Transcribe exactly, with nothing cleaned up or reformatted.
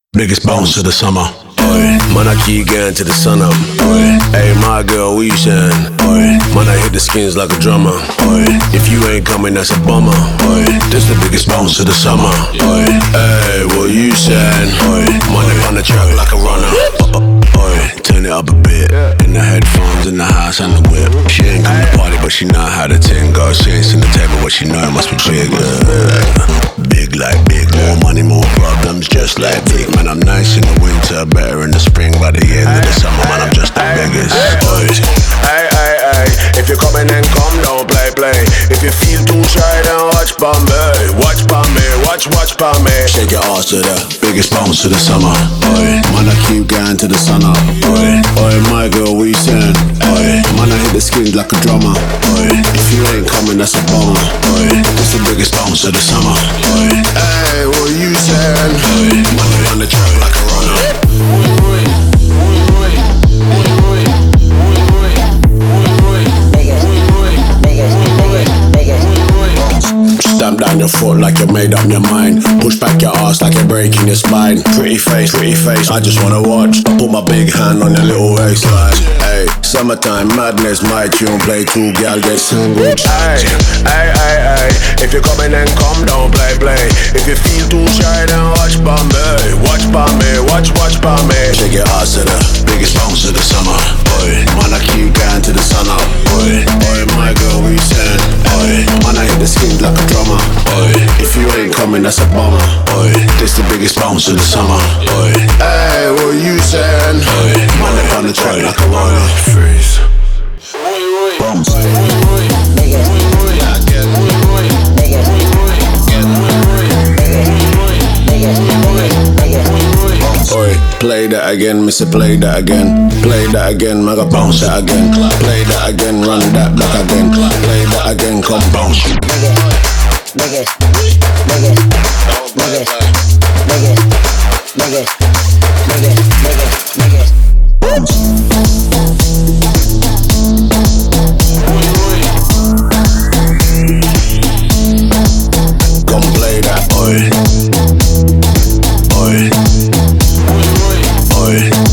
Biggest bounce of the summer. Oi, man, I keep getting to the sun up. Oi, hey, my girl, what you saying? Oi, man, I hit the skins like a drummer. Oi, if you ain't coming, that's a bummer. Oi, this the biggest bounce of the summer. Oi, hey, what you saying? Oi, man, I on the track like a runner. Uh, uh, oi, turn it up a bit. In the headphones, in the house, and the whip. She ain't come to party, but she know how the ting goes. She ain't seen the table, but she know it must be big. Uh, big like big, more money, more problems, just like big. Man, I'm nice in the winter, better in the spring. By the end of the summer, man, I'm just the biggest. Oi, hey, hey, hey, if you're coming, then come, don't play, play. If you feel too shy, then watch by me. Watch by me, watch, watch by me. Shake your ass to the biggest bounce of the summer. Oi, man, I keep going to the sun up. Oi, oi, my girl, what you saying? Oi, man, I hit the skins like a drummer. Oi, if you ain't coming, that's a bummer. Oi, this the biggest bounce of the summer. Oi, hey, what you saying? Oi, man, I on the track like a runner. Stamp down your foot like you made up your mind. Push back your ass like you're breaking your spine. Pretty face, pretty face, I just wanna watch. I put my big hand on your little waistline. Hey, summertime madness, my tune play. Two gal get single. Hey, hey, hey, hey, if you're coming, then come, don't play, play. If you feel too shy, then watch by me. Watch by me, watch, watch by me. Shake your ass to the biggest bounce of the summer. Oi, man, I keep going to the sun up. Oi, oi, my girl, what you saying? Oi, man, I hit the skins like a drummer. Oi, if you ain't coming, that's a bummer. Oi, this the biggest bounce of the summer. Oi, hey, what you saying? Oi, man, I on the track like a runner. Freeze. Bounce. Oi, play that again, miss it, play that again. Play that again, maga bounce that again. Play that again, run that back again. Play that again, come bounce. Niggas, niggas, niggas, niggas, niggas, niggas, niggas, niggas, Bounce. Come play that, oi. Oi. Oi.